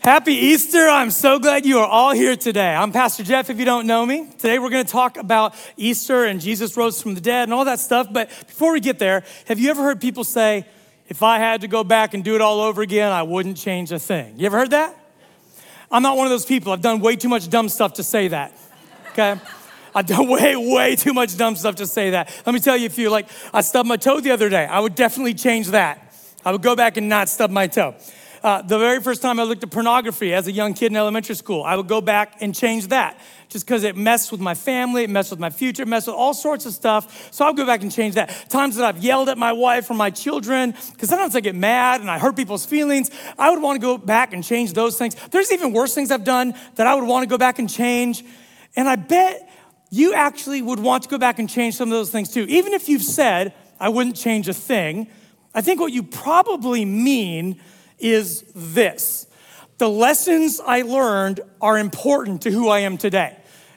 Happy Easter. I'm so glad you are all here today. I'm Pastor Jeff, if you don't know me. Today we're going to talk about Easter and Jesus rose from the dead and all that stuff. But before we get there, have you ever heard people say, if I had to go back and do it all over again, I wouldn't change a thing? You ever heard that? I'm not one of those people. I've done way too much dumb stuff to say that, okay? I've done way too much dumb stuff to say that. Let me tell you a few. Like, I stubbed my toe the other day. I would definitely change that. I would go back and not stub my toe. The very first time I looked at pornography as a young kid in elementary school, I would go back and change that just because it messed with my family, it messed with my future, it messed with all sorts of stuff. So I'll go back and change that. Times that I've yelled at my wife or my children, because sometimes I get mad and I hurt people's feelings. I would want to go back and change those things. There's even worse things I've done that I would want to go back and change. And I bet you actually would want to go back and change some of those things too. Even if you've said, I wouldn't change a thing, I think what you probably mean is this: the lessons I learned are important to who I am today.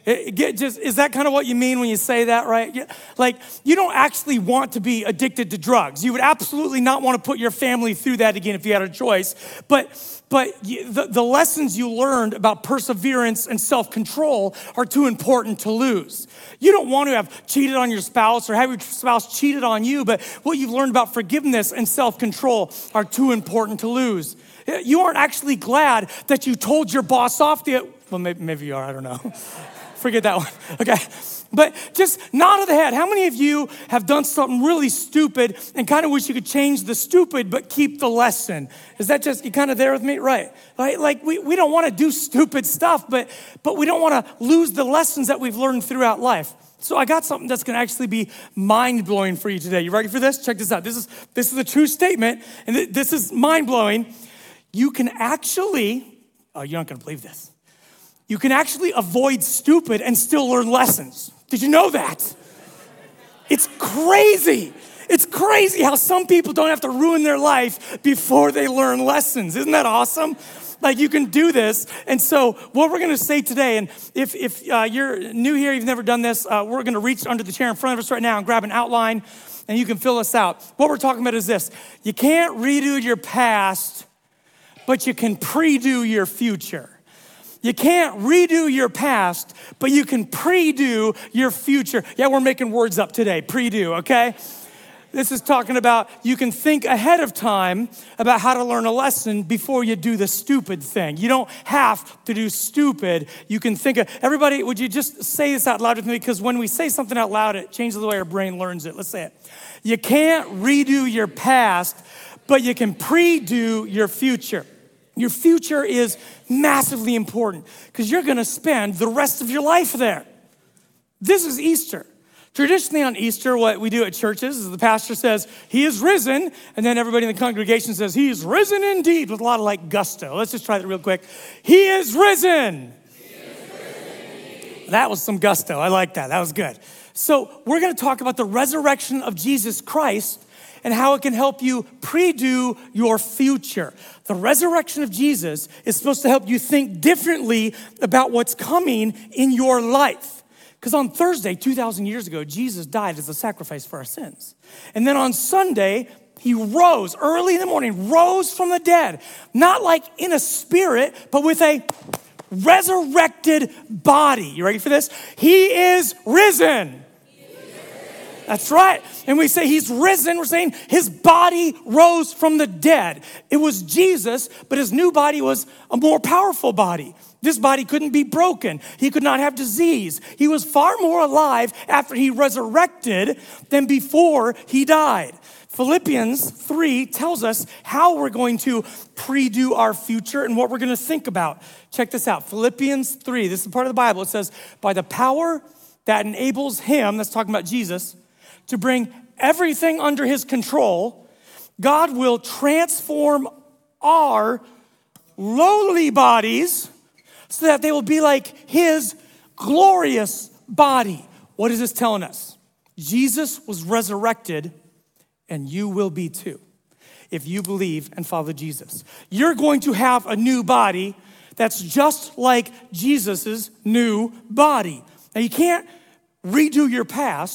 Is that kind of what you mean when you say that, right? Like, you don't actually want to be addicted to drugs. You would absolutely not want to put your family through that again if you had a choice. But the lessons you learned about perseverance and self-control are too important to lose. You don't want to have cheated on your spouse or have your spouse cheated on you, but what you've learned about forgiveness and self-control are too important to lose. You aren't actually glad that you told your boss off well, maybe you are, I don't know. Forget that one, okay? But just nod of the head. How many of you have done something really stupid and kind of wish you could change the stupid but keep the lesson? Is that just, you kind of there with me? Right. Like we don't want to do stupid stuff, but we don't want to lose the lessons that we've learned throughout life. So I got something that's going to actually be mind-blowing for you today. You ready for this? Check this out. This is a true statement, and this is mind-blowing. You can actually, you're not going to believe this. You can actually avoid stupid and still learn lessons. Did you know that? It's crazy. It's crazy how some people don't have to ruin their life before they learn lessons. Isn't that awesome? Like, you can do this. And so what we're going to say today, and if you're new here, you've never done this, we're going to reach under the chair in front of us right now and grab an outline, and you can fill us out. What we're talking about is this: you can't redo your past, but you can pre-do your future. You can't redo your past, but you can pre-do your future. Yeah, we're making words up today, pre-do, okay? This is talking about you can think ahead of time about how to learn a lesson before you do the stupid thing. You don't have to do stupid. You can think everybody, would you just say this out loud with me? Because when we say something out loud, it changes the way our brain learns it. Let's say it. You can't redo your past, but you can pre-do your future. Your future is massively important because you're going to spend the rest of your life there. This is Easter. Traditionally on Easter, what we do at churches is the pastor says, he is risen, and then everybody in the congregation says, he is risen indeed, with a lot of like gusto. Let's just try that real quick. He is risen. That was some gusto. I like that. That was good. So we're going to talk about the resurrection of Jesus Christ and how it can help you pre-do your future. The resurrection of Jesus is supposed to help you think differently about what's coming in your life. Because on Thursday, 2,000 years ago, Jesus died as a sacrifice for our sins. And then on Sunday, he rose early in the morning, rose from the dead. Not like in a spirit, but with a resurrected body. You ready for this? He is risen. That's right. And we say he's risen. We're saying his body rose from the dead. It was Jesus, but his new body was a more powerful body. This body couldn't be broken. He could not have disease. He was far more alive after he resurrected than before he died. Philippians 3 tells us how we're going to pre-do our future and what we're going to think about. Check this out. Philippians 3, this is part of the Bible. It says, by the power that enables him, that's talking about Jesus, to bring everything under his control, God will transform our lowly bodies so that they will be like his glorious body. What is this telling us? Jesus was resurrected, and you will be too, if you believe and follow Jesus. You're going to have a new body that's just like Jesus's new body. Now, you can't redo your past,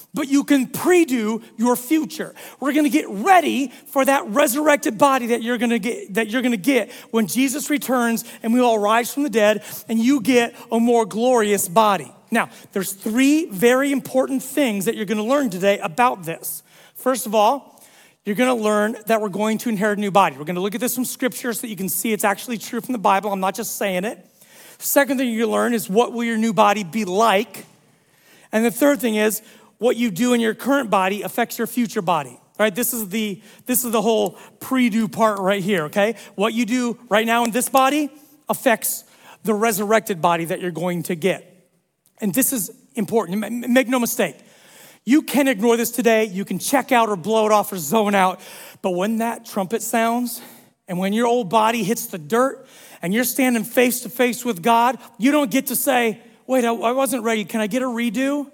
but you can pre-do your future. We're gonna get ready for that resurrected body that you're gonna get when Jesus returns and we all rise from the dead and you get a more glorious body. Now, there's 3 very important things that you're gonna learn today about this. First of all, you're gonna learn that we're going to inherit a new body. We're gonna look at this from scripture so that you can see it's actually true from the Bible. I'm not just saying it. Second thing you're gonna learn is what will your new body be like? And the third thing is what you do in your current body affects your future body. Right? This is the whole pre-do part right here, okay? What you do right now in this body affects the resurrected body that you're going to get. And this is important. Make no mistake. You can ignore this today. You can check out or blow it off or zone out. But when that trumpet sounds and when your old body hits the dirt and you're standing face to face with God, you don't get to say, wait, I wasn't ready. Can I get a redo?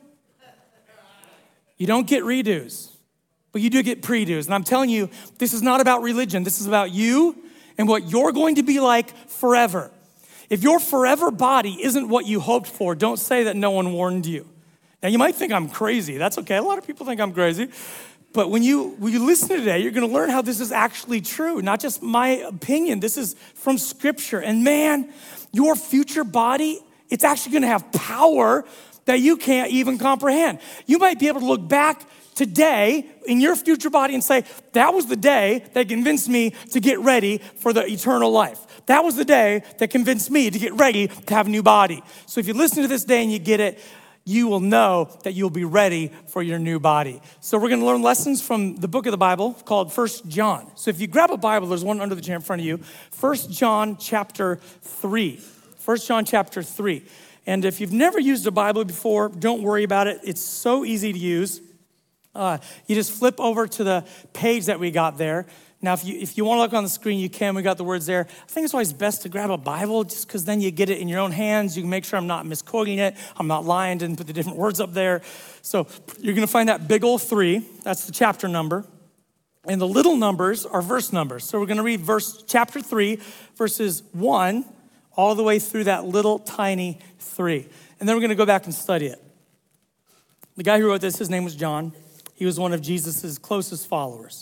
You don't get redos, but you do get pre-dos. And I'm telling you, this is not about religion. This is about you and what you're going to be like forever. If your forever body isn't what you hoped for, don't say that no one warned you. Now, you might think I'm crazy. That's okay. A lot of people think I'm crazy. But when you listen today, you're going to learn how this is actually true, not just my opinion. This is from Scripture. And man, your future body, it's actually going to have power that you can't even comprehend. You might be able to look back today in your future body and say, that was the day that convinced me to get ready for the eternal life. That was the day that convinced me to get ready to have a new body. So if you listen to this day and you get it, you will know that you'll be ready for your new body. So we're gonna learn lessons from the book of the Bible called 1 John. So if you grab a Bible, there's one under the chair in front of you. 1 John chapter 3. 1 John chapter 3. And if you've never used a Bible before, don't worry about it. It's so easy to use. You just flip over to the page that we got there. Now, if you want to look on the screen, you can. We got the words there. I think it's always best to grab a Bible just because then you get it in your own hands. You can make sure I'm not misquoting it. I'm not lying, didn't put the different words up there. So you're going to find that big old 3. That's the chapter number. And the little numbers are verse numbers. So we're going to read chapter 3, verses 1 all the way through that little tiny 3. And then we're going to go back and study it. The guy who wrote this, his name was John. He was one of Jesus' closest followers.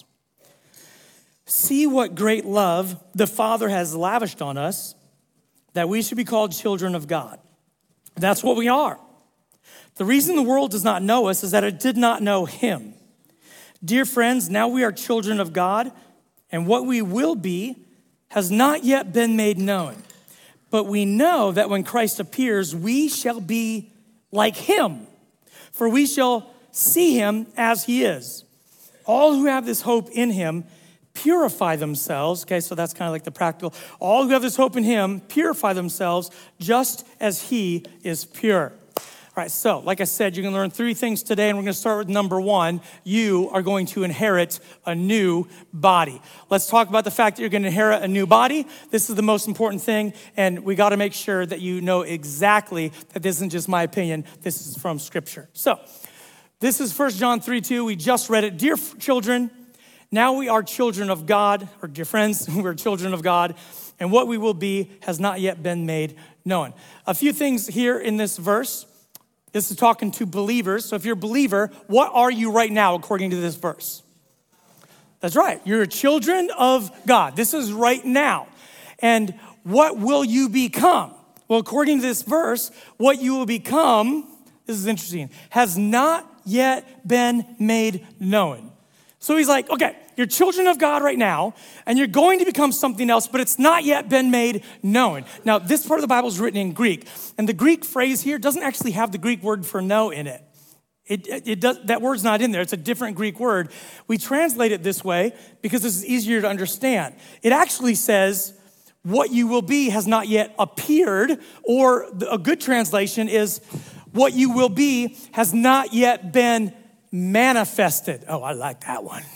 See what great love the Father has lavished on us, that we should be called children of God. That's what we are. The reason the world does not know us is that it did not know him. Dear friends, now we are children of God, and what we will be has not yet been made known. But we know that when Christ appears, we shall be like him, for we shall see him as he is. All who have this hope in him purify themselves. Okay, so that's kind of like the practical. All who have this hope in him purify themselves just as he is pure. All right, so like I said, you're going to learn 3 things today, and we're going to start with number 1. You are going to inherit a new body. Let's talk about the fact that you're going to inherit a new body. This is the most important thing, and we got to make sure that you know exactly that this isn't just my opinion. This is from Scripture. So this is 1 John 3:2. We just read it. Dear children, now we are children of God, or dear friends, we're children of God, and what we will be has not yet been made known. A few things here in this verse. This is talking to believers. So if you're a believer, what are you right now according to this verse? That's right. You're children of God. This is right now. And what will you become? Well, according to this verse, what you will become, this is interesting, has not yet been made known. So he's like, okay, you're children of God right now, and you're going to become something else, but it's not yet been made known. Now, this part of the Bible is written in Greek, and the Greek phrase here doesn't actually have the Greek word for know in it. It does, that word's not in there. It's a different Greek word. We translate it this way because this is easier to understand. It actually says, what you will be has not yet appeared, or a good translation is, what you will be has not yet been manifested. Oh, I like that one.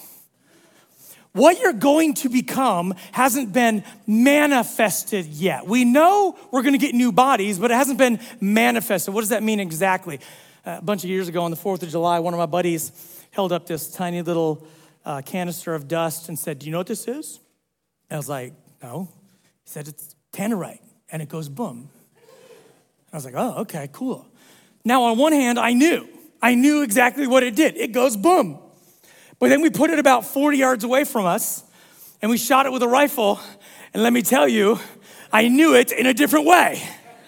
What you're going to become hasn't been manifested yet. We know we're going to get new bodies, but it hasn't been manifested. What does that mean exactly? A bunch of years ago on the 4th of July, one of my buddies held up this tiny little canister of dust and said, do you know what this is? I was like, no. He said, it's tannerite, and it goes boom. I was like, oh, okay, cool. Now, on one hand, I knew. I knew exactly what it did. It goes boom. But then we put it about 40 yards away from us and we shot it with a rifle. And let me tell you, I knew it in a different way.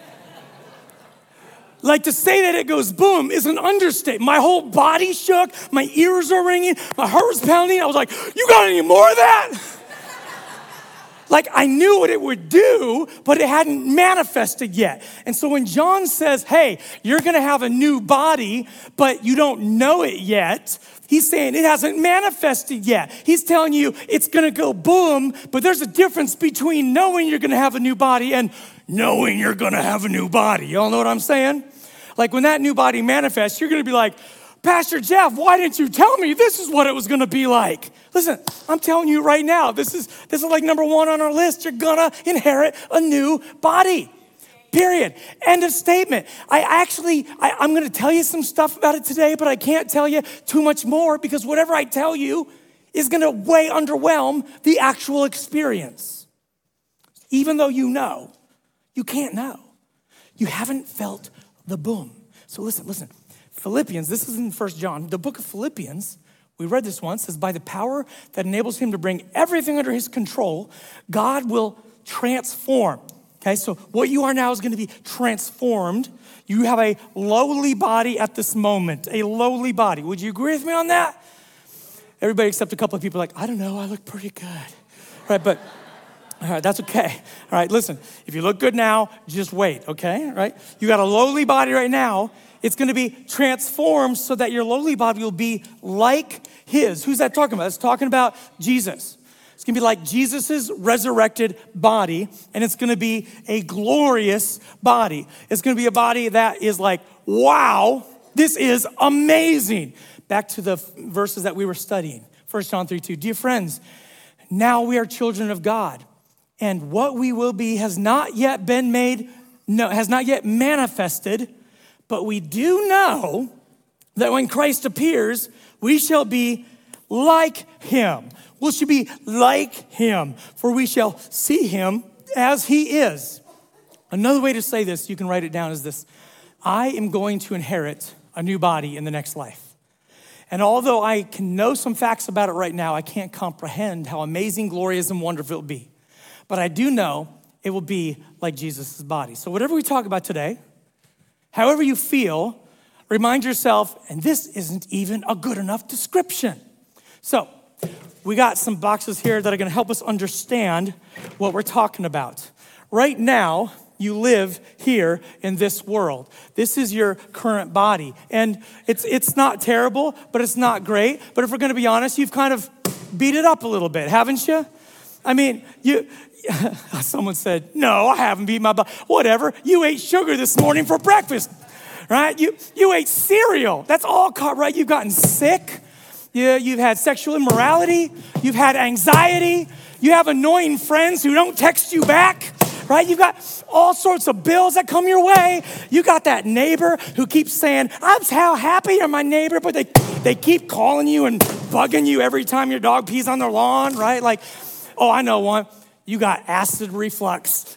Like to say that it goes boom is an understatement. My whole body shook, my ears are ringing, my heart was pounding. I was like, you got any more of that? Like I knew what it would do, but it hadn't manifested yet. And so when John says, hey, you're gonna have a new body, but you don't know it yet, he's saying it hasn't manifested yet. He's telling you it's gonna go boom, but there's a difference between knowing you're gonna have a new body and knowing you're gonna have a new body. Y'all know what I'm saying? Like when that new body manifests, you're gonna be like, Pastor Jeff, why didn't you tell me this is what it was gonna be like? Listen, I'm telling you right now, this is like number one on our list. You're gonna inherit a new body. Period. End of statement. I'm gonna tell you some stuff about it today, but I can't tell you too much more because whatever I tell you is gonna way underwhelm the actual experience. Even though you know, you can't know. You haven't felt the boom. So listen. Philippians, this is in 1 John, the book of Philippians, we read this once, says, by the power that enables him to bring everything under his control, God will transform. Okay, so what you are now is going to be transformed. You have a lowly body at this moment, a lowly body. Would you agree with me on that? Everybody except a couple of people are like, I don't know, I look pretty good. Right, but all right, that's okay. All right, listen, if you look good now, just wait, okay? All right, you got a lowly body right now. It's gonna be transformed so that your lowly body will be like his. Who's that talking about? It's talking about Jesus. It's gonna be like Jesus's resurrected body, and it's gonna be a glorious body. It's gonna be a body that is like, wow, this is amazing. Back to the verses that we were studying, 1 John 3:2. Dear friends, now we are children of God, and what we will be has not yet manifested, but we do know that when Christ appears, we shall be like him. We shall be like him, for we shall see him as he is. Another way to say this, you can write it down, is this: I am going to inherit a new body in the next life. And although I can know some facts about it right now, I can't comprehend how amazing, glorious, and wonderful it will be. But I do know it will be like Jesus' body. So whatever we talk about today, however you feel, remind yourself, and this isn't even a good enough description. So we got some boxes here that are gonna help us understand what we're talking about. Right now, you live here in this world. This is your current body. And it's not terrible, but it's not great. But if we're gonna be honest, you've kind of beat it up a little bit, haven't you? I mean, someone said, no, I haven't beat my body. Whatever, you ate sugar this morning for breakfast, right? You ate cereal. That's all, right? You've gotten sick. You've had sexual immorality. You've had anxiety. You have annoying friends who don't text you back, right? You've got all sorts of bills that come your way. You got that neighbor who keeps saying, I'm how happy you're my neighbor, but they keep calling you and bugging you every time your dog pees on their lawn, right? Like, oh, I know one. You got acid reflux,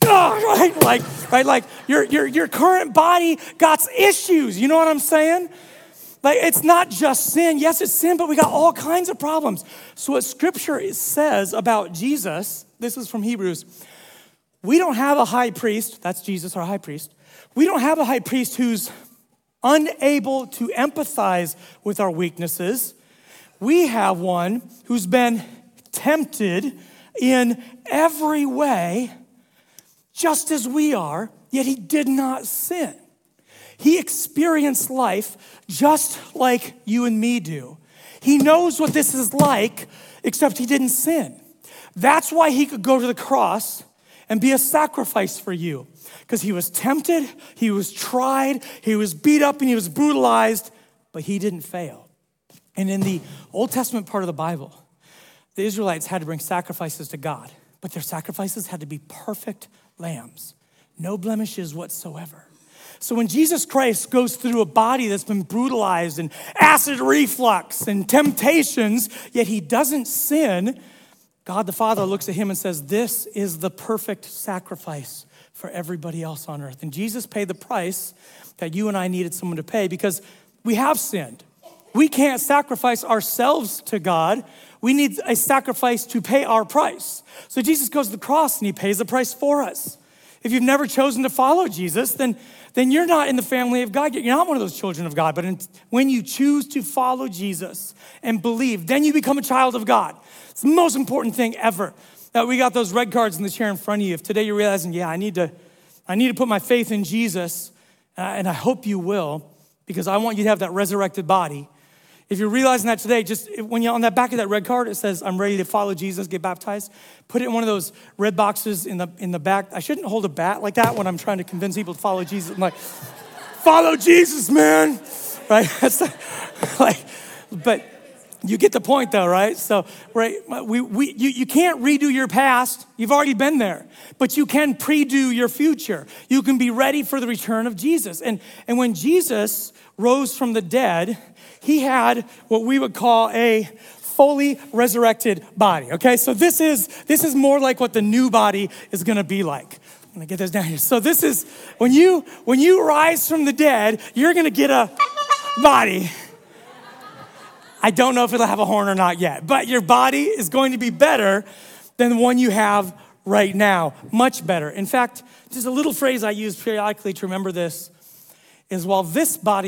right? Your current body got issues. You know what I'm saying? Like, it's not just sin. Yes, it's sin, but we got all kinds of problems. So what Scripture says about Jesus, this is from Hebrews, we don't have a high priest, that's Jesus, our high priest. We don't have a high priest who's unable to empathize with our weaknesses. We have one who's been tempted in every way, just as we are, yet he did not sin. He experienced life just like you and me do. He knows what this is like, except he didn't sin. That's why he could go to the cross and be a sacrifice for you, because he was tempted, he was tried, he was beat up, and he was brutalized, but he didn't fail. And in the Old Testament part of the Bible, the Israelites had to bring sacrifices to God, but their sacrifices had to be perfect lambs, no blemishes whatsoever. So when Jesus Christ goes through a body that's been brutalized and acid reflux and temptations, yet he doesn't sin, God the Father looks at him and says, this is the perfect sacrifice for everybody else on earth. And Jesus paid the price that you and I needed someone to pay, because We have sinned. We can't sacrifice ourselves to God. We need a sacrifice to pay our price. So Jesus goes to the cross and he pays the price for us. If you've never chosen to follow Jesus, then you're not in the family of God. You're not one of those children of God. But when you choose to follow Jesus and believe, then you become a child of God. It's the most important thing ever. We got those red cards in the chair in front of you. If today you're realizing, yeah, I need to put my faith in Jesus, and I hope you will, because I want you to have that resurrected body. If you're realizing that today, just when you're on that back of that red card, it says, I'm ready to follow Jesus, get baptized. Put it in one of those red boxes in the back. I shouldn't hold a bat like that when I'm trying to convince people to follow Jesus. I'm like, follow Jesus, man, right? But you get the point though, right? So, right, you can't redo your past. You've already been there, but you can pre-do your future. You can be ready for the return of Jesus. And when Jesus rose from the dead, he had what we would call a fully resurrected body, okay? So this is more like what the new body is gonna be like. I'm gonna get this down here. So this is, when you rise from the dead, you're gonna get a body. I don't know if it'll have a horn or not yet, but your body is going to be better than the one you have right now, much better. In fact, just a little phrase I use periodically to remember this is while this body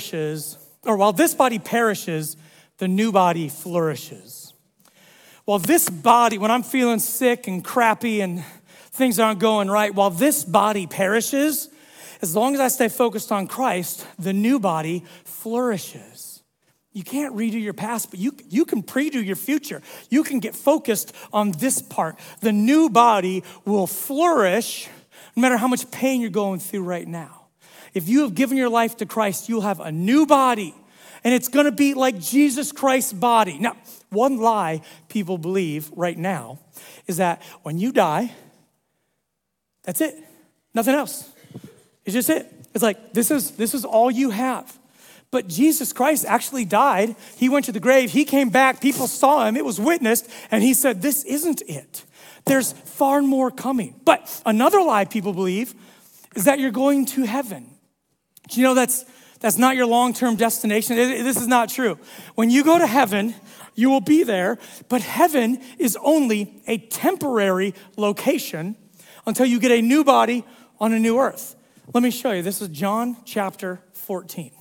perishes, the new body flourishes. While this body, when I'm feeling sick and crappy and things aren't going right, while this body perishes, as long as I stay focused on Christ, the new body flourishes. You can't redo your past, but you can pre-do your future. You can get focused on this part. The new body will flourish no matter how much pain you're going through right now. If you have given your life to Christ, you'll have a new body, and it's gonna be like Jesus Christ's body. Now, one lie people believe right now is that when you die, that's it, nothing else. It's just it. It's like, this is all you have. But Jesus Christ actually died. He went to the grave, he came back, people saw him, it was witnessed, and he said, this isn't it. There's far more coming. But another lie people believe is that you're going to heaven. Do you know that's not your long-term destination? This is not true. When you go to heaven, you will be there, but heaven is only a temporary location until you get a new body on a new earth. Let me show you. This is John chapter 14.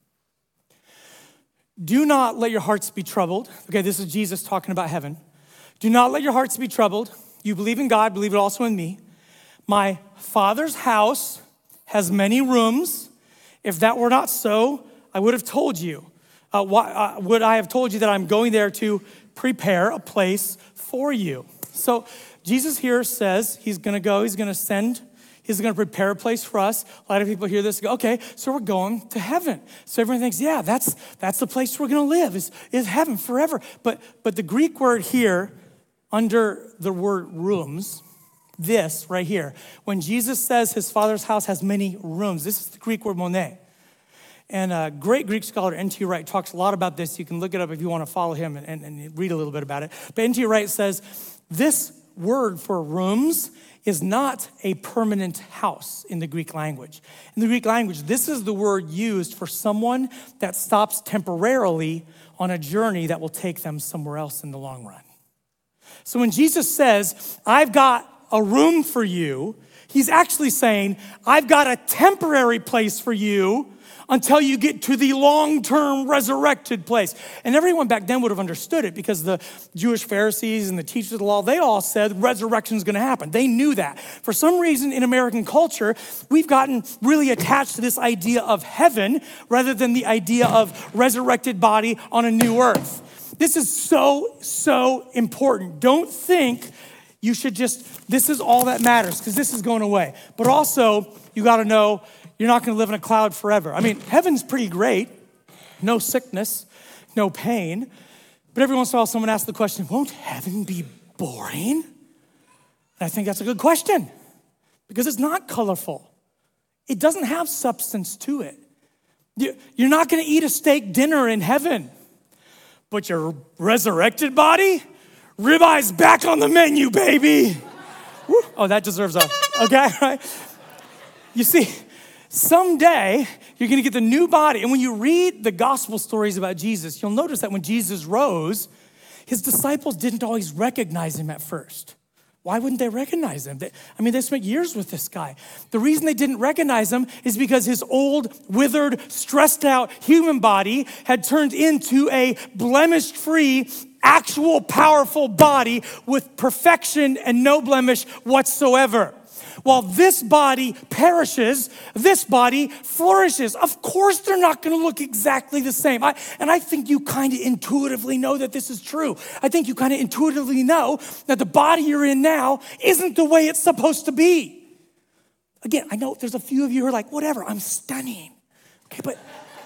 Do not let your hearts be troubled. Okay, this is Jesus talking about heaven. Do not let your hearts be troubled. You believe in God, believe it also in me. My Father's house has many rooms. If that were not so, I would have told you. Would I have told you that I'm going there to prepare a place for you? So Jesus here says he's gonna go, he's gonna send, he's gonna prepare a place for us. A lot of people hear this and go, okay, so we're going to heaven. So everyone thinks, yeah, that's the place we're gonna live, is heaven forever. But the Greek word here, under the word rooms, this right here, when Jesus says his Father's house has many rooms, this is the Greek word monē. And a great Greek scholar, N.T. Wright, talks a lot about this. You can look it up if you want to follow him and read a little bit about it. But N.T. Wright says, this word for rooms is not a permanent house in the Greek language. In the Greek language, this is the word used for someone that stops temporarily on a journey that will take them somewhere else in the long run. So when Jesus says, I've got a room for you, he's actually saying, I've got a temporary place for you until you get to the long-term resurrected place. And everyone back then would have understood it because the Jewish Pharisees and the teachers of the law, they all said resurrection is gonna happen. They knew that. For some reason in American culture, we've gotten really attached to this idea of heaven rather than the idea of resurrected body on a new earth. This is so important. Don't think you should this is all that matters because this is going away. But also, you gotta know you're not gonna live in a cloud forever. I mean, heaven's pretty great. No sickness, no pain. But every once in a while, someone asks the question, won't heaven be boring? And I think that's a good question because it's not colorful. It doesn't have substance to it. You're not gonna eat a steak dinner in heaven, but your resurrected body, ribeyes back on the menu, baby. Woo. Oh, that deserves okay, right? You see, Someday, you're gonna get the new body. And when you read the gospel stories about Jesus, you'll notice that when Jesus rose, his disciples didn't always recognize him at first. Why wouldn't they recognize him? They spent years with this guy. The reason they didn't recognize him is because his old, withered, stressed out human body had turned into a blemished-free, actual powerful body with perfection and no blemish whatsoever. While this body perishes, this body flourishes. Of course, they're not going to look exactly the same. I think you kind of intuitively know that this is true. I think you kind of intuitively know that the body you're in now isn't the way it's supposed to be. Again, I know there's a few of you who are like, whatever, I'm stunning. Okay, but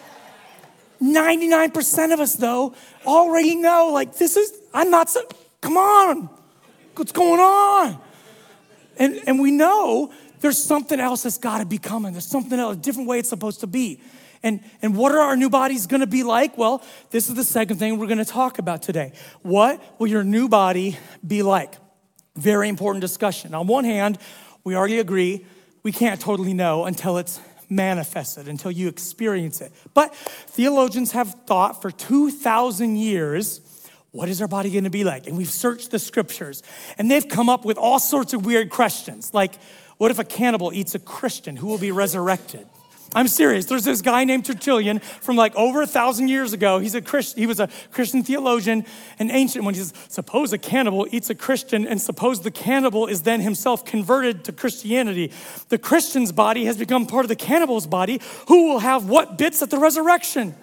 99% of us, though, already know, like, come on, what's going on? And we know there's something else that's got to be coming. There's something else, a different way it's supposed to be. And what are our new bodies going to be like? Well, this is the second thing we're going to talk about today. What will your new body be like? Very important discussion. On one hand, we already agree we can't totally know until it's manifested, until you experience it. But theologians have thought for 2,000 years, what is our body going to be like? And we've searched the scriptures, and they've come up with all sorts of weird questions. Like, what if a cannibal eats a Christian? Who will be resurrected? I'm serious. There's this guy named Tertullian from like over 1,000 years ago. He was a Christian theologian, an ancient one. He says, suppose a cannibal eats a Christian, and suppose the cannibal is then himself converted to Christianity. The Christian's body has become part of the cannibal's body. Who will have what bits at the resurrection?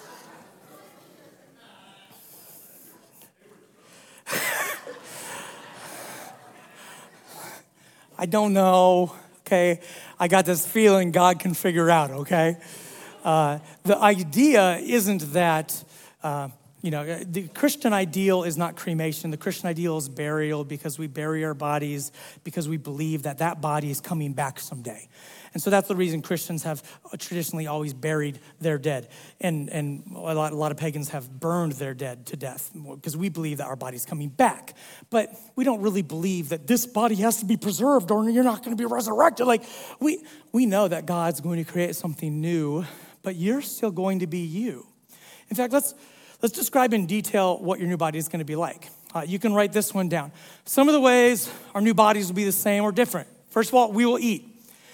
I don't know, okay? I got this feeling God can figure out, okay? The idea isn't that, the Christian ideal is not cremation. The Christian ideal is burial, because we bury our bodies because we believe that that body is coming back someday. And so that's the reason Christians have traditionally always buried their dead. And a lot of pagans have burned their dead to death because we believe that our body's coming back. But we don't really believe that this body has to be preserved or you're not going to be resurrected. Like, we know that God's going to create something new, but you're still going to be you. In fact, let's describe in detail what your new body is going to be like. You can write this one down. Some of the ways our new bodies will be the same or different. First of all, we will eat.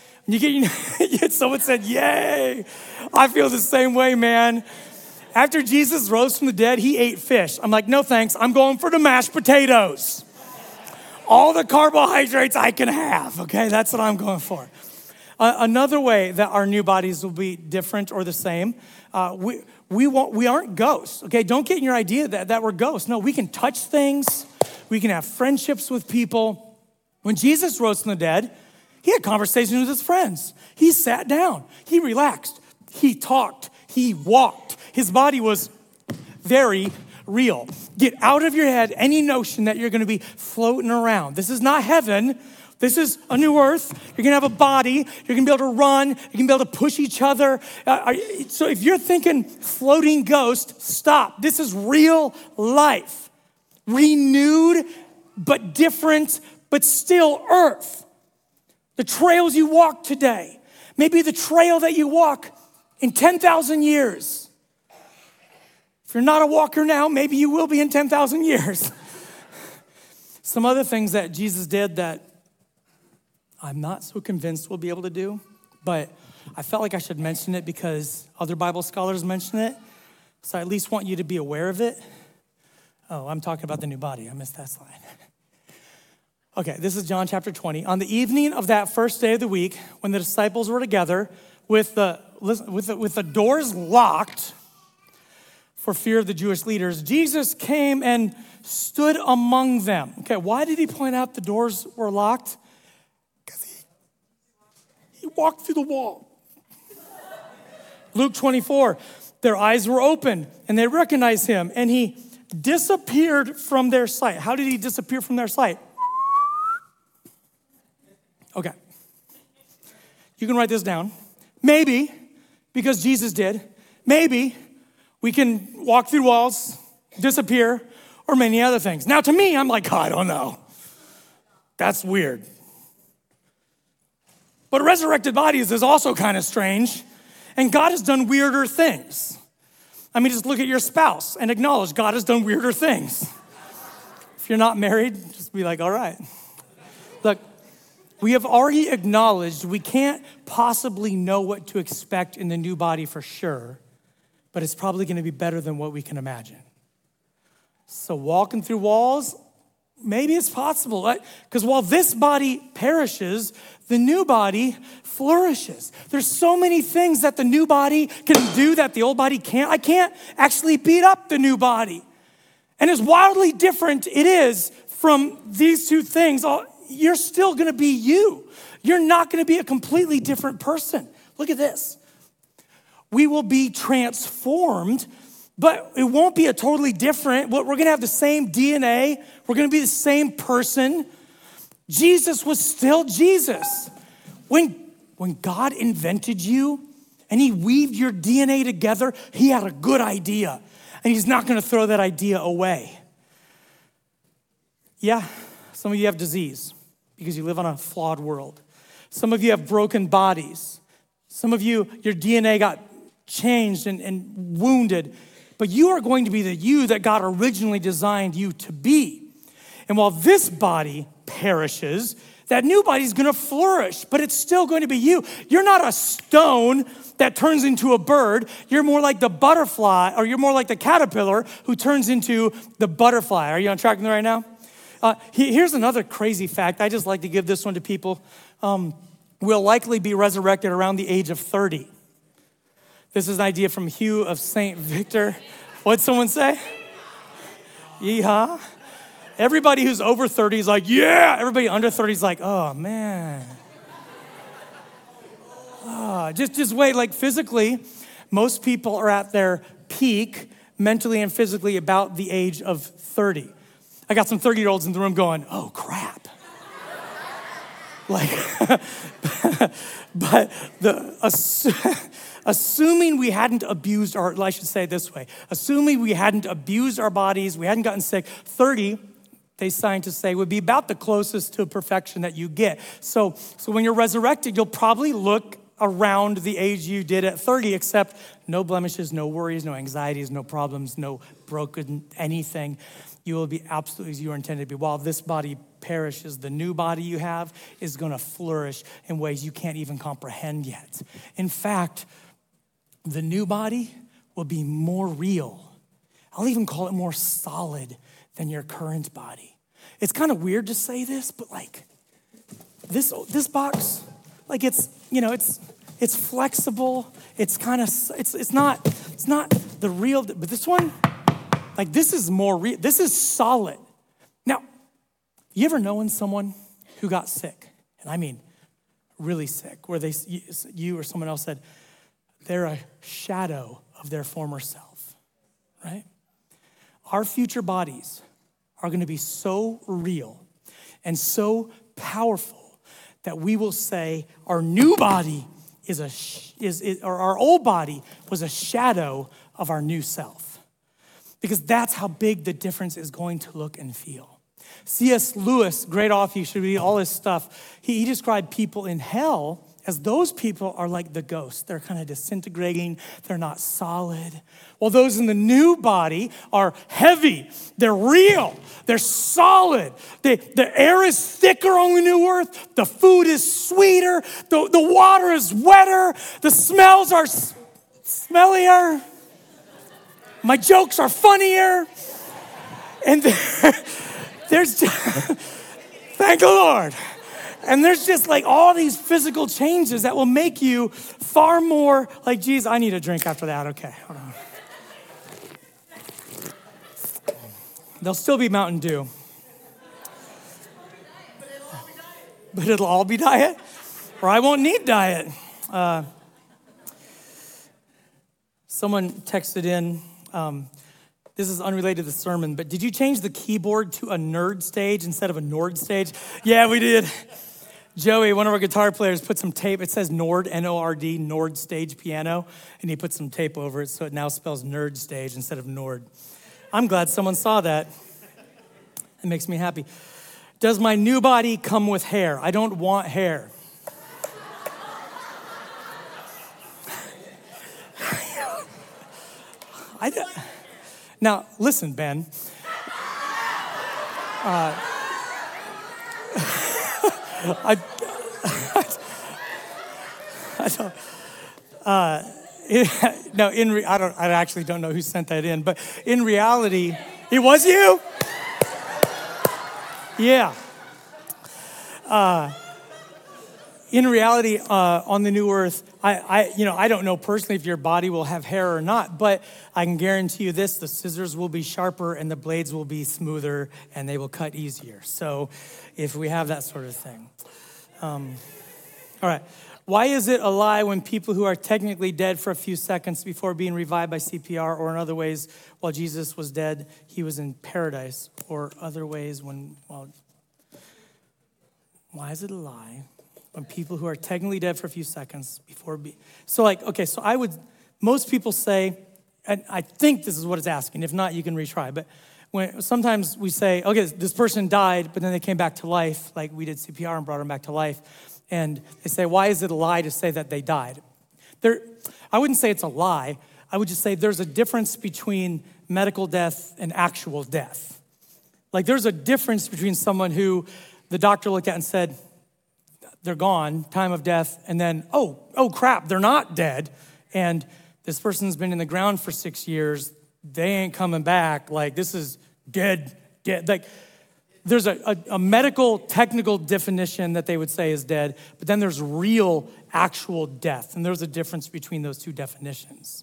Someone said, yay. I feel the same way, man. After Jesus rose from the dead, he ate fish. I'm like, no thanks. I'm going for the mashed potatoes. All the carbohydrates I can have, okay? That's what I'm going for. Another way that our new bodies will be different or the same, we aren't ghosts, okay? Don't get in your idea that we're ghosts. No, we can touch things. We can have friendships with people. When Jesus rose from the dead, he had conversations with his friends. He sat down. He relaxed. He talked. He walked. His body was very real. Get out of your head any notion that you're going to be floating around. This is not heaven. This is a new earth. You're going to have a body. You're going to be able to run. You're going to be able to push each other. So if you're thinking floating ghost, stop. This is real life. Renewed, but different, but still earth. The trails you walk today, maybe the trail that you walk in 10,000 years. If you're not a walker now, maybe you will be in 10,000 years. Some other things that Jesus did that I'm not so convinced we'll be able to do, but I felt like I should mention it because other Bible scholars mention it. So I at least want you to be aware of it. Oh, I'm talking about the new body. I missed that slide. Okay, this is John chapter 20. On the evening of that first day of the week, when the disciples were together with the doors locked for fear of the Jewish leaders, Jesus came and stood among them. Okay, why did he point out the doors were locked? Because he walked through the wall. Luke 24, their eyes were open and they recognized him, and he disappeared from their sight. How did he disappear from their sight? Okay, you can write this down. Maybe, because Jesus did, maybe we can walk through walls, disappear, or many other things. Now to me, I'm like, I don't know. That's weird. But resurrected bodies is also kind of strange. And God has done weirder things. I mean, just look at your spouse and acknowledge God has done weirder things. If you're not married, just be like, all right. Look, we have already acknowledged we can't possibly know what to expect in the new body for sure, but it's probably going to be better than what we can imagine. So walking through walls, maybe it's possible. Because while this body perishes, the new body flourishes. There's so many things that the new body can do that the old body can't. I can't actually beat up the new body. And as wildly different it is from these two things, you're still going to be you. You're not going to be a completely different person. Look at this. We will be transformed, but it won't be a totally different. We're going to have the same DNA. We're going to be the same person. Jesus was still Jesus. When God invented you and he weaved your DNA together, he had a good idea. And he's not going to throw that idea away. Yeah, some of you have disease because you live on a flawed world. Some of you have broken bodies. Some of you, your DNA got changed and wounded. But you are going to be the you that God originally designed you to be. And while this body perishes, that new body is going to flourish, but it's still going to be you. You're not a stone that turns into a bird. You're more like the butterfly, or you're more like the caterpillar who turns into the butterfly. Are you on track with me right now? Here's another crazy fact. I just like to give this one to people. We'll likely be resurrected around the age of 30. This is an idea from Hugh of St. Victor. What'd someone say? Yeehaw. Everybody who's over 30 is like, yeah. Everybody under 30 is like, oh, man. Just wait. Like physically, most people are at their peak mentally and physically about the age of 30. I got some 30-year-olds in the room going, oh, crap. But assuming we hadn't abused I should say it this way, assuming we hadn't abused our bodies, we hadn't gotten sick, 30, they scientists say, would be about the closest to perfection that you get. So when you're resurrected, you'll probably look around the age you did at 30, except no blemishes, no worries, no anxieties, no problems, no broken anything. You will be absolutely as you are intended to be. While this body perishes, the new body you have is going to flourish in ways you can't even comprehend yet. In fact, the new body will be more real. I'll even call it more solid than your current body. It's kind of weird to say this, but like this box, like it's flexible. It's kind of it's not the real, but this one, like this is more real. This is solid. Now, you ever known someone who got sick? And I mean really sick, where you or someone else said they're a shadow of their former self, right? Our future bodies are going to be so real and so powerful that we will say our new body or our old body was a shadow of our new self. Because that's how big the difference is going to look and feel. C.S. Lewis, great author, you should read all his stuff. He described people in hell as those people are like the ghosts. They're kind of disintegrating. They're not solid. While those in the new body are heavy. They're real. They're solid. The air is thicker on the new earth. The food is sweeter. The water is wetter. The smells are smellier. My jokes are funnier. And there's just, thank the Lord. And there's just like all these physical changes that will make you far more like, geez, I need a drink after that. Okay, hold on. There'll still be Mountain Dew. But it'll all be diet? Or I won't need diet. Someone texted in, this is unrelated to the sermon, but did you change the keyboard to a nerd stage instead of a Nord stage? Yeah, we did. Joey, one of our guitar players, put some tape. It says Nord, N-O-R-D, Nord stage piano, and he put some tape over it so it now spells nerd stage instead of Nord. I'm glad someone saw that. It makes me happy. Does my new body come with hair? I don't want hair. Now, listen, Ben. I don't, no, I actually don't know who sent that in, but in reality, it was you? Yeah. In reality, on the new earth, I don't know personally if your body will have hair or not, but I can guarantee you this: the scissors will be sharper and the blades will be smoother and they will cut easier. So if we have that sort of thing. All right. Why is it a lie when people who are technically dead for a few seconds before being revived by CPR, or in other ways, while Jesus was dead, he was in paradise, or other ways why is it a lie when people who are technically dead for a few seconds before most people say, and I think this is what it's asking, if not, you can retry, but sometimes we say, okay, this person died, but then they came back to life, like we did CPR and brought them back to life. And they say, why is it a lie to say that they died? I wouldn't say it's a lie. I would just say there's a difference between medical death and actual death. Like there's a difference between someone who the doctor looked at and said, they're gone, time of death, and then, oh crap, they're not dead. And this person's been in the ground for 6 years. They ain't coming back. Like this is dead. Like, there's a medical, technical definition that they would say is dead, but then there's real, actual death, and there's a difference between those two definitions.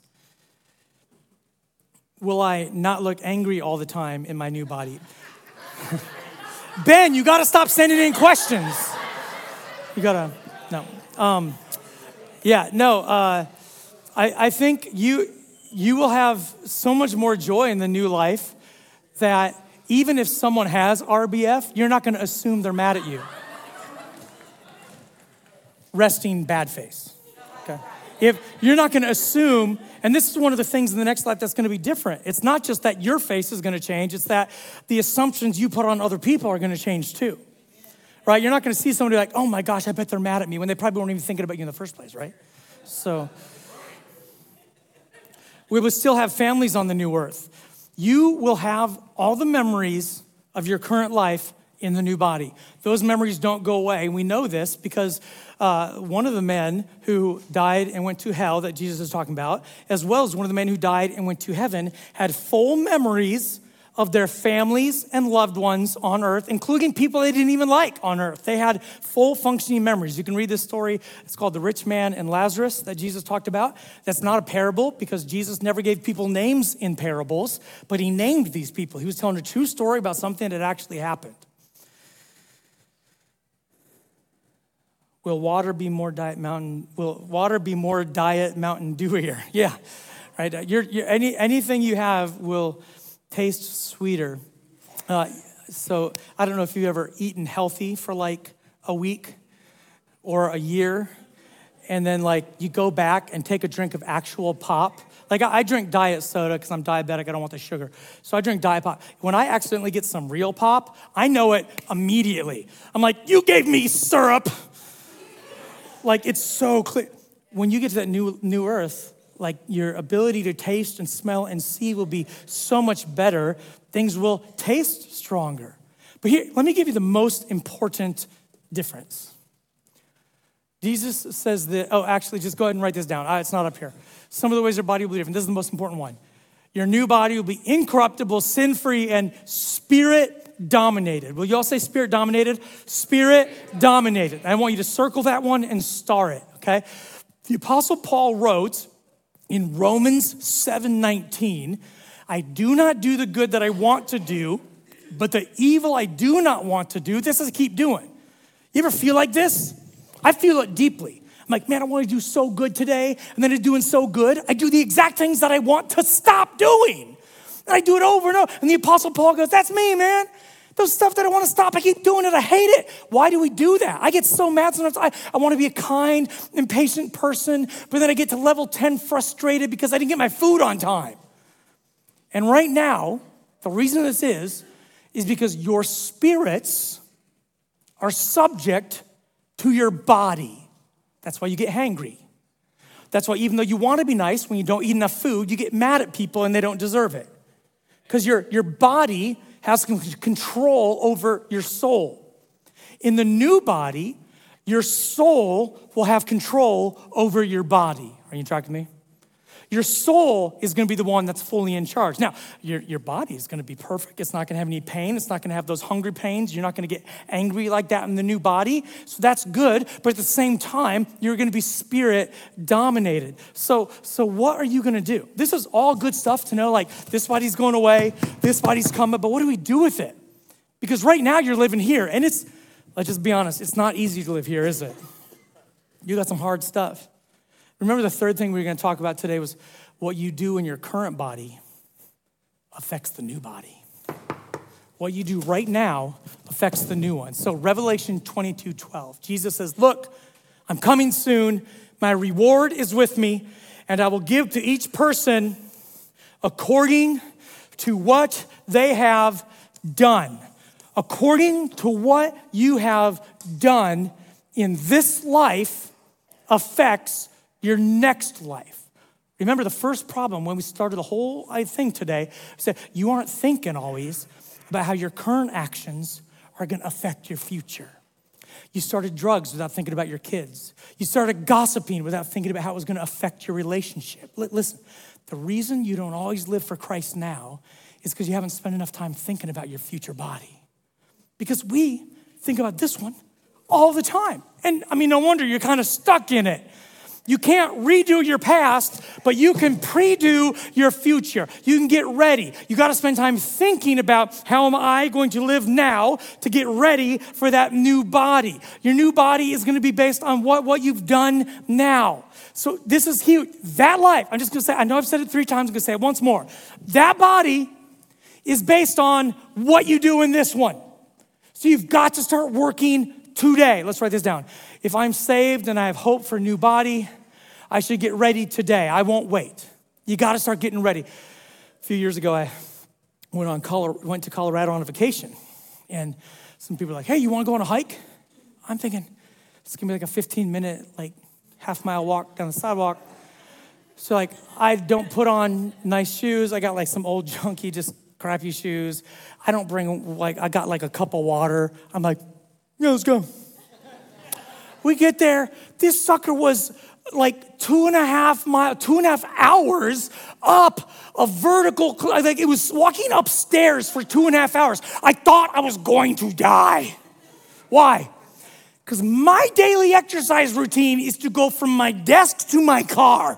Will I not look angry all the time in my new body? Ben, you gotta stop sending in questions. I think you will have so much more joy in the new life that even if someone has RBF, you're not gonna assume they're mad at you. Resting bad face, okay? If you're not gonna assume, and this is one of the things in the next life that's gonna be different. It's not just that your face is gonna change, it's that the assumptions you put on other people are gonna change too, right? You're not gonna see somebody like, oh my gosh, I bet they're mad at me, when they probably weren't even thinking about you in the first place, right? So, we will still have families on the new earth. You will have all the memories of your current life in the new body. Those memories don't go away. We know this because one of the men who died and went to hell that Jesus is talking about, as well as one of the men who died and went to heaven, had full memories of their families and loved ones on earth, including people they didn't even like on earth. They had full functioning memories. You can read this story. It's called The Rich Man and Lazarus that Jesus talked about. That's not a parable because Jesus never gave people names in parables, but he named these people. He was telling a true story about something that actually happened. Will water be more Diet Mountain Dewier? Yeah, right. Anything you have will taste sweeter. So I don't know if you've ever eaten healthy for like a week or a year, and then like you go back and take a drink of actual pop. Like I drink diet soda because I'm diabetic, I don't want the sugar. So I drink diet pop. When I accidentally get some real pop, I know it immediately. I'm like, you gave me syrup. Like it's so clear. When you get to that new earth, like your ability to taste and smell and see will be so much better. Things will taste stronger. But here, let me give you the most important difference. Jesus says that, actually, just go ahead and write this down. It's not up here. Some of the ways your body will be different. This is the most important one. Your new body will be incorruptible, sin-free, and spirit-dominated. Will you all say spirit-dominated? Spirit-dominated. I want you to circle that one and star it, okay? The Apostle Paul wrote in Romans 7:19, I do not do the good that I want to do, but the evil I do not want to do, this is keep doing. You ever feel like this? I feel it deeply. I'm like, man, I want to do so good today, and then it's doing so good, I do the exact things that I want to stop doing. And I do it over and over. And the Apostle Paul goes, that's me, man. Those stuff that I want to stop, I keep doing it. I hate it. Why do we do that? I get so mad sometimes. I want to be a kind and patient person, but then I get to level 10 frustrated because I didn't get my food on time. And right now, the reason this is because your spirits are subject to your body. That's why you get hangry. That's why even though you want to be nice, when you don't eat enough food, you get mad at people and they don't deserve it. Because your body has control over your soul. In the new body, your soul will have control over your body. Are you tracking me? Your soul is going to be the one that's fully in charge. Now, your body is going to be perfect. It's not going to have any pain. It's not going to have those hungry pains. You're not going to get angry like that in the new body. So that's good. But at the same time, you're going to be spirit dominated. So what are you going to do? This is all good stuff to know, like this body's going away, this body's coming, but what do we do with it? Because right now you're living here, and let's just be honest, it's not easy to live here, is it? You got some hard stuff. Remember the third thing we were going to talk about today was what you do in your current body affects the new body. What you do right now affects the new one. So Revelation 22:12, Jesus says, look, I'm coming soon. My reward is with me, and I will give to each person according to what they have done. According to what you have done in this life affects your next life. Remember the first problem when we started the whole thing today, is that you aren't thinking always about how your current actions are going to affect your future. You started drugs without thinking about your kids. You started gossiping without thinking about how it was going to affect your relationship. Listen, the reason you don't always live for Christ now is because you haven't spent enough time thinking about your future body. Because we think about this one all the time. And I mean, no wonder you're kind of stuck in it. You can't redo your past, but you can pre-do your future. You can get ready. You got to spend time thinking about how am I going to live now to get ready for that new body. Your new body is going to be based on what you've done now. So this is huge. That life, I'm just going to say, I know I've said it 3 times, I'm going to say it once more. That body is based on what you do in this one. So you've got to start working today. Let's write this down. If I'm saved and I have hope for a new body, I should get ready today. I won't wait. You got to start getting ready. A few years ago, I went to Colorado on a vacation, and some people were like, hey, you want to go on a hike? I'm thinking, it's going to be like a 15-minute, half-mile walk down the sidewalk. So, I don't put on nice shoes. I got, some old junky, just crappy shoes. I don't bring, I got, a cup of water. I'm like, yeah, let's go. We get there. This sucker was 2.5 hours up a vertical, it was walking upstairs for 2.5 hours. I thought I was going to die. Why? Because my daily exercise routine is to go from my desk to my car.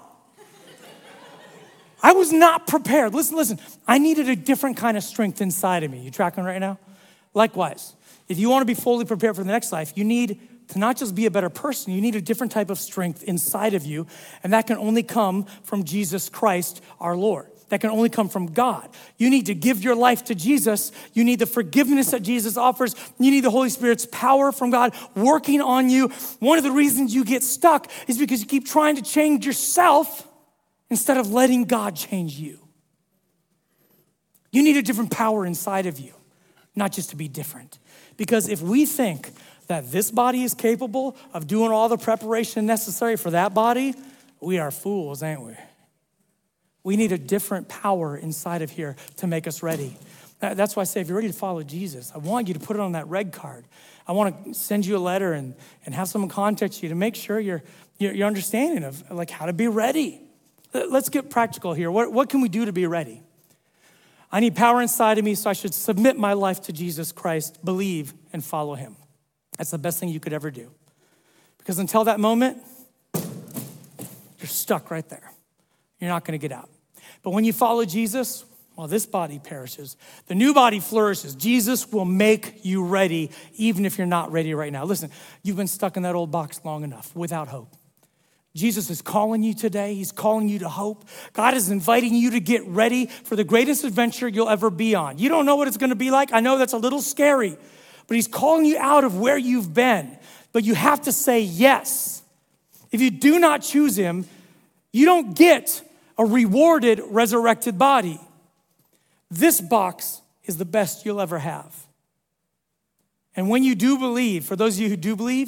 I was not prepared. Listen. I needed a different kind of strength inside of me. You tracking right now? Likewise, if you want to be fully prepared for the next life, you need to not just be a better person, you need a different type of strength inside of you, and that can only come from Jesus Christ, our Lord. That can only come from God. You need to give your life to Jesus. You need the forgiveness that Jesus offers. You need the Holy Spirit's power from God working on you. One of the reasons you get stuck is because you keep trying to change yourself instead of letting God change you. You need a different power inside of you, not just to be different. Because if we think that this body is capable of doing all the preparation necessary for that body, we are fools, ain't we? We need a different power inside of here to make us ready. That's why I say, if you're ready to follow Jesus, I want you to put it on that red card. I want to send you a letter and have someone contact you to make sure you're understanding of how to be ready. Let's get practical here. What can we do to be ready? I need power inside of me, so I should submit my life to Jesus Christ, believe, and follow him. That's the best thing you could ever do. Because until that moment, you're stuck right there. You're not going to get out. But when you follow Jesus, well, this body perishes. The new body flourishes. Jesus will make you ready, even if you're not ready right now. Listen, you've been stuck in that old box long enough without hope. Jesus is calling you today. He's calling you to hope. God is inviting you to get ready for the greatest adventure you'll ever be on. You don't know what it's going to be like. I know that's a little scary, but he's calling you out of where you've been. But you have to say yes. If you do not choose him, you don't get a rewarded, resurrected body. This box is the best you'll ever have. And when you do believe, for those of you who do believe,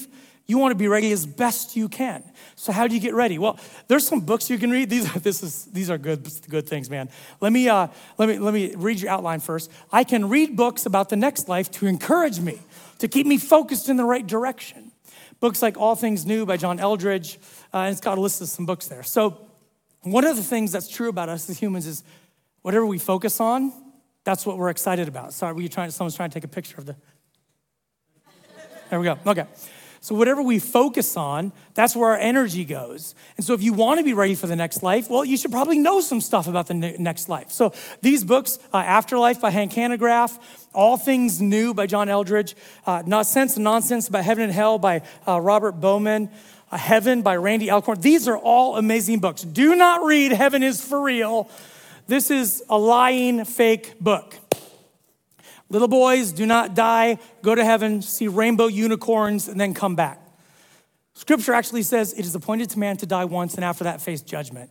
You want to be ready as best you can. So how do you get ready? Well, there's some books you can read. These are good things, man. Let me read your outline first. I can read books about the next life to encourage me, to keep me focused in the right direction. Books like All Things New by John Eldredge, and it's got a list of some books there. So one of the things that's true about us as humans is whatever we focus on, that's what we're excited about. Sorry, someone's trying to take a picture of the, there we go, okay. So whatever we focus on, that's where our energy goes. And so if you want to be ready for the next life, well, you should probably know some stuff about the next life. So these books, Afterlife by Hank Hanegraaff, All Things New by John Eldredge, Not Sense and Nonsense about Heaven and Hell by Robert Bowman, Heaven by Randy Alcorn. These are all amazing books. Do not read Heaven is for Real. This is a lying, fake book. Little boys, do not die, go to heaven, see rainbow unicorns, and then come back. Scripture actually says it is appointed to man to die once and after that face judgment.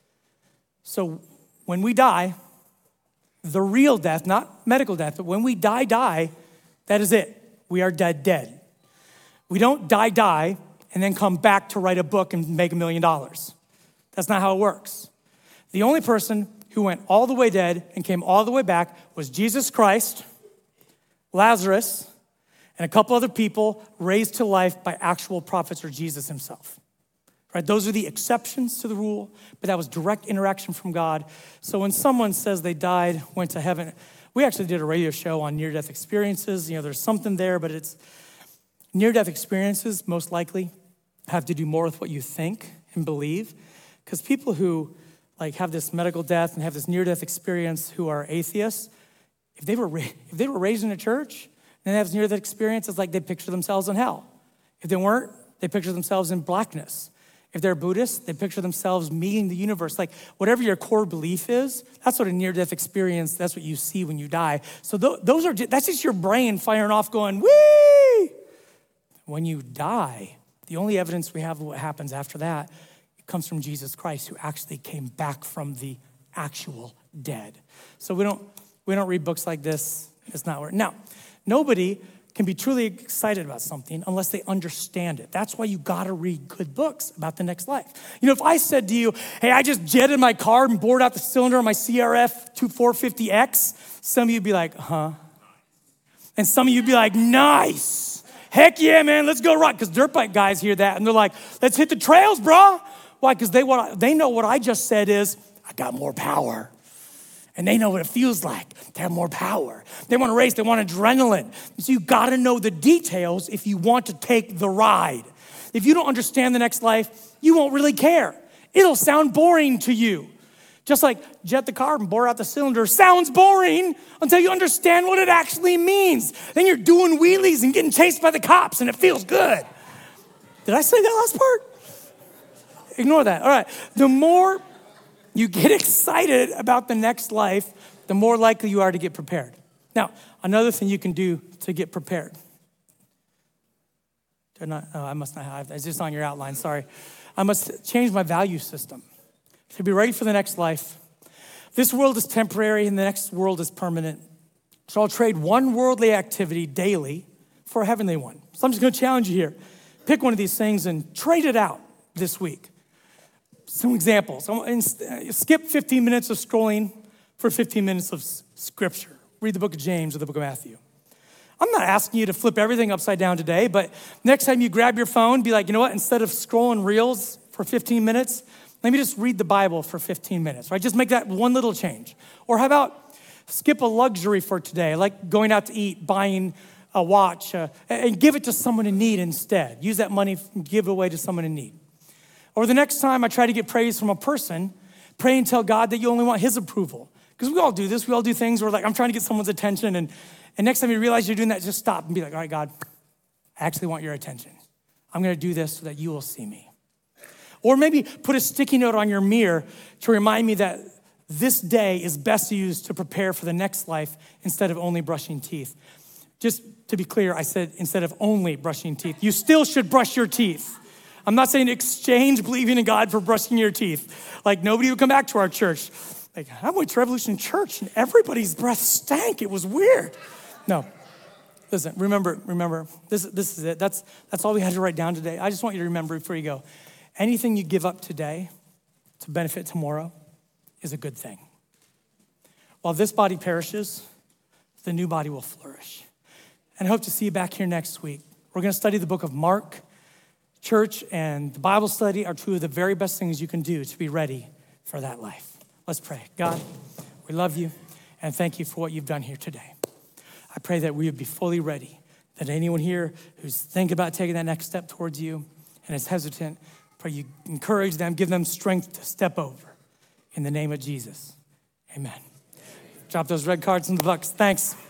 So when we die, the real death, not medical death, but when we die, that is it. We are dead. We don't die, and then come back to write a book and make $1 million. That's not how it works. The only person who went all the way dead and came all the way back was Jesus Christ, Lazarus, and a couple other people raised to life by actual prophets or Jesus himself. Right? Those are the exceptions to the rule, but that was direct interaction from God. So when someone says they died, went to heaven, we actually did a radio show on near-death experiences. There's something there, but it's near-death experiences most likely have to do more with what you think and believe, because people who have this medical death and have this near-death experience who are atheists, if they were raised in a church and they have this near-death experience, it's like they picture themselves in hell. If they weren't, they picture themselves in blackness. If they're Buddhist, they picture themselves meeting the universe. Whatever your core belief is, that's what a near-death experience, that's what you see when you die. So that's just your brain firing off going, whee! When you die, the only evidence we have of what happens after that, it comes from Jesus Christ, who actually came back from the actual dead. So we don't read books like this. It's not worth it. Now, nobody can be truly excited about something unless they understand it. That's why you gotta read good books about the next life. If I said to you, hey, I just jetted my car and bored out the cylinder on my CRF 450X, some of you'd be like, huh? And some of you'd be like, nice. Heck yeah, man, let's go rock. Because dirt bike guys hear that and they're like, let's hit the trails, bro. Why? Because they know what I just said is, I got more power. And they know what it feels like to have more power. They want to race, they want adrenaline. So you gotta know the details if you want to take the ride. If you don't understand the next life, you won't really care. It'll sound boring to you. Just like jet the car and bore out the cylinder sounds boring until you understand what it actually means. Then you're doing wheelies and getting chased by the cops and it feels good. Did I say that last part? Ignore that. All right, the more you get excited about the next life, the more likely you are to get prepared. Now, another thing you can do to get prepared. I must not have, it's just on your outline, sorry. I must change my value system to be ready for the next life. This world is temporary and the next world is permanent. So I'll trade one worldly activity daily for a heavenly one. So I'm just gonna challenge you here. Pick one of these things and trade it out this week. Some examples. Skip 15 minutes of scrolling for 15 minutes of scripture. Read the book of James or the book of Matthew. I'm not asking you to flip everything upside down today, but next time you grab your phone, be like, you know what? Instead of scrolling reels for 15 minutes, let me just read the Bible for 15 minutes, right? Just make that one little change. Or how about skip a luxury for today, like going out to eat, buying a watch, and give it to someone in need instead. Use that money and give it away to someone in need. Or the next time I try to get praise from a person, pray and tell God that you only want his approval. Because we all do this. We all do things where I'm trying to get someone's attention. And next time you realize you're doing that, just stop and be like, all right, God, I actually want your attention. I'm going to do this so that you will see me. Or maybe put a sticky note on your mirror to remind me that this day is best used to prepare for the next life instead of only brushing teeth. Just to be clear, I said instead of only brushing teeth. You still should brush your teeth. I'm not saying exchange believing in God for brushing your teeth. Nobody would come back to our church. I went to Revolution Church and everybody's breath stank. It was weird. No. Listen, remember, this is it. That's all we had to write down today. I just want you to remember before you go. Anything you give up today to benefit tomorrow is a good thing. While this body perishes, the new body will flourish. And I hope to see you back here next week. We're going to study the book of Mark. Church and the Bible study are two of the very best things you can do to be ready for that life. Let's pray. God, we love you and thank you for what you've done here today. I pray that we would be fully ready, that anyone here who's thinking about taking that next step towards you and is hesitant, pray you encourage them, give them strength to step over. In the name of Jesus, amen. Drop those red cards in the box. Thanks.